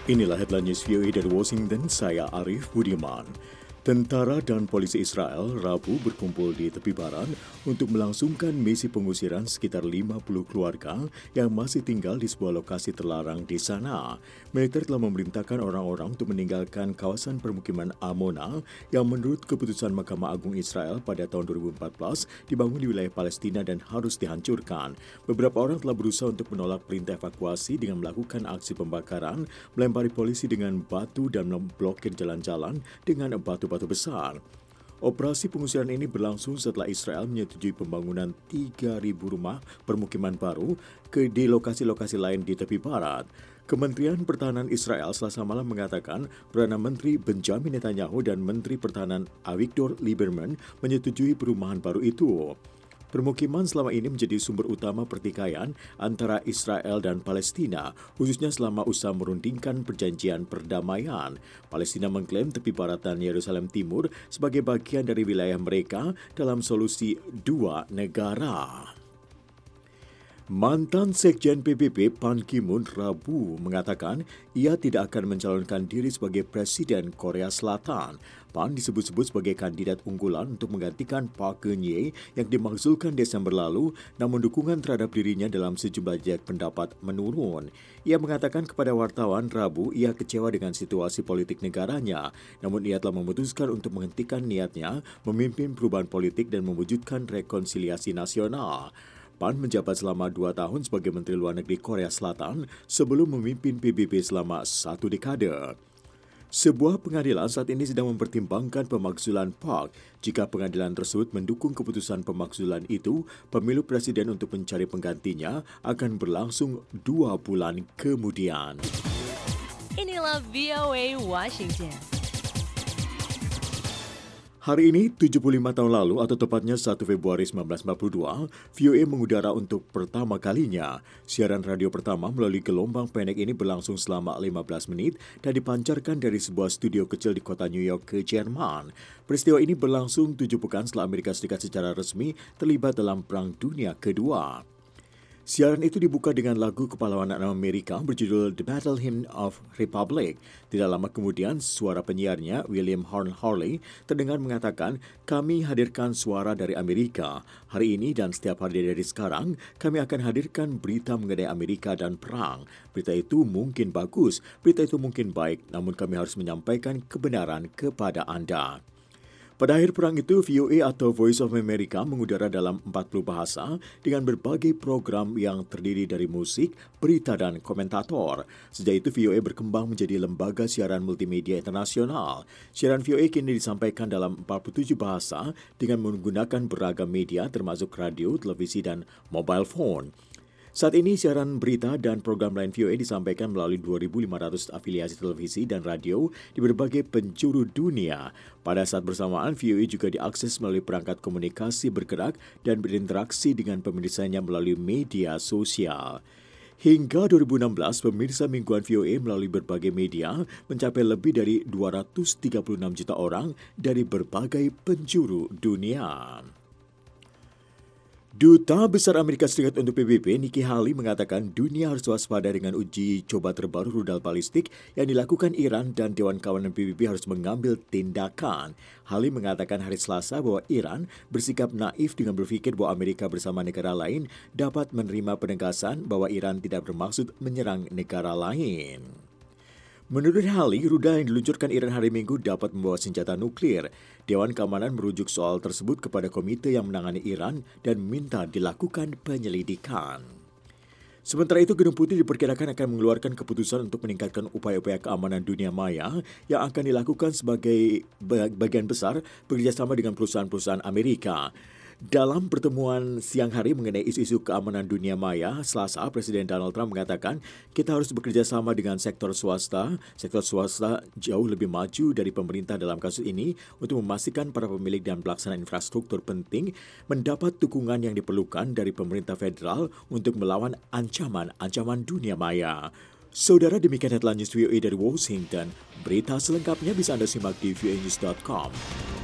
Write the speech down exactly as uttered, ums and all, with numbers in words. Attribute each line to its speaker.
Speaker 1: Inilah headline news V O A dari Washington, saya Arif Budiman. Tentara dan polisi Israel Rabu berkumpul di tepi barat untuk melangsungkan misi pengusiran sekitar lima puluh keluarga yang masih tinggal di sebuah lokasi terlarang di sana. Militer telah memerintahkan orang-orang untuk meninggalkan kawasan permukiman Amona yang menurut keputusan Mahkamah Agung Israel pada tahun dua ribu empat belas dibangun di wilayah Palestina dan harus dihancurkan. Beberapa orang telah berusaha untuk menolak perintah evakuasi dengan melakukan aksi pembakaran, melempari polisi dengan batu dan memblokir jalan-jalan dengan batu-batu besar. Operasi pengusiran ini berlangsung setelah Israel menyetujui pembangunan tiga ribu rumah permukiman baru ke di lokasi-lokasi lain di tepi barat. Kementerian Pertahanan Israel Selasa malam mengatakan Perdana Menteri Benjamin Netanyahu dan Menteri Pertahanan Avigdor Lieberman menyetujui perumahan baru itu. Permukiman selama ini menjadi sumber utama pertikaian antara Israel dan Palestina, khususnya selama usaha merundingkan perjanjian perdamaian. Palestina mengklaim tepi barat dan Yerusalem Timur sebagai bagian dari wilayah mereka dalam solusi dua negara. Mantan Sekjen P B B Ban Ki-moon Rabu mengatakan ia tidak akan mencalonkan diri sebagai Presiden Korea Selatan. Ban disebut-sebut sebagai kandidat unggulan untuk menggantikan Park Geun-hye yang dimakzulkan Desember lalu, namun dukungan terhadap dirinya dalam sejumlah jejak pendapat menurun. Ia mengatakan kepada wartawan Rabu ia kecewa dengan situasi politik negaranya, namun ia telah memutuskan untuk menghentikan niatnya memimpin perubahan politik dan mewujudkan rekonsiliasi nasional. Ban menjabat selama dua tahun sebagai Menteri Luar Negeri Korea Selatan sebelum memimpin P B B selama satu dekade. Sebuah pengadilan saat ini sedang mempertimbangkan pemakzulan Park. Jika pengadilan tersebut mendukung keputusan pemakzulan itu, pemilu presiden untuk mencari penggantinya akan berlangsung dua bulan kemudian.
Speaker 2: Inilah V O A Washington.
Speaker 1: Hari ini, tujuh puluh lima tahun lalu atau tepatnya satu Februari seribu sembilan ratus empat puluh dua, V O A mengudara untuk pertama kalinya. Siaran radio pertama melalui gelombang pendek ini berlangsung selama lima belas menit dan dipancarkan dari sebuah studio kecil di kota New York ke Jerman. Peristiwa ini berlangsung tujuh pekan setelah Amerika Serikat secara resmi terlibat dalam Perang Dunia Kedua. Siaran itu dibuka dengan lagu kepahlawanan Amerika berjudul The Battle Hymn of Republic. Tidak lama kemudian, suara penyiarnya, William Horn Harley, terdengar mengatakan, "Kami hadirkan suara dari Amerika. Hari ini dan setiap hari dari sekarang, kami akan hadirkan berita mengenai Amerika dan perang. Berita itu mungkin bagus, berita itu mungkin baik, namun kami harus menyampaikan kebenaran kepada Anda." Pada akhir perang itu, V O A atau Voice of America mengudara dalam empat puluh bahasa dengan berbagai program yang terdiri dari musik, berita, dan komentator. Sejak itu, V O A berkembang menjadi lembaga siaran multimedia internasional. Siaran V O A kini disampaikan dalam empat puluh tujuh bahasa dengan menggunakan beragam media termasuk radio, televisi, dan mobile phone. Saat ini, siaran berita dan program lain V O A disampaikan melalui dua ribu lima ratus afiliasi televisi dan radio di berbagai penjuru dunia. Pada saat bersamaan, V O A juga diakses melalui perangkat komunikasi bergerak dan berinteraksi dengan pemirsanya melalui media sosial. Hingga dua ribu enam belas, pemirsa mingguan V O A melalui berbagai media mencapai lebih dari dua ratus tiga puluh enam juta orang dari berbagai penjuru dunia. Duta Besar Amerika Serikat untuk P B B, Nikki Haley, mengatakan dunia harus waspada dengan uji coba terbaru rudal balistik yang dilakukan Iran dan Dewan Keamanan P B B harus mengambil tindakan. Haley mengatakan hari Selasa bahwa Iran bersikap naif dengan berpikir bahwa Amerika bersama negara lain dapat menerima penegasan bahwa Iran tidak bermaksud menyerang negara lain. Menurut Haley, rudal yang diluncurkan Iran hari Minggu dapat membawa senjata nuklir. Dewan Keamanan merujuk soal tersebut kepada komite yang menangani Iran dan meminta dilakukan penyelidikan. Sementara itu, Gedung Putih diperkirakan akan mengeluarkan keputusan untuk meningkatkan upaya-upaya keamanan dunia maya yang akan dilakukan sebagai bagian besar bekerjasama dengan perusahaan-perusahaan Amerika. Dalam pertemuan siang hari mengenai isu-isu keamanan dunia maya, Selasa, Presiden Donald Trump mengatakan kita harus bekerja sama dengan sektor swasta. Sektor swasta jauh lebih maju dari pemerintah dalam kasus ini untuk memastikan para pemilik dan pelaksana infrastruktur penting mendapat dukungan yang diperlukan dari pemerintah federal untuk melawan ancaman-ancaman dunia maya. Saudara, demikian headline news V O A dari Washington. Berita selengkapnya bisa Anda simak di v o a news dot com.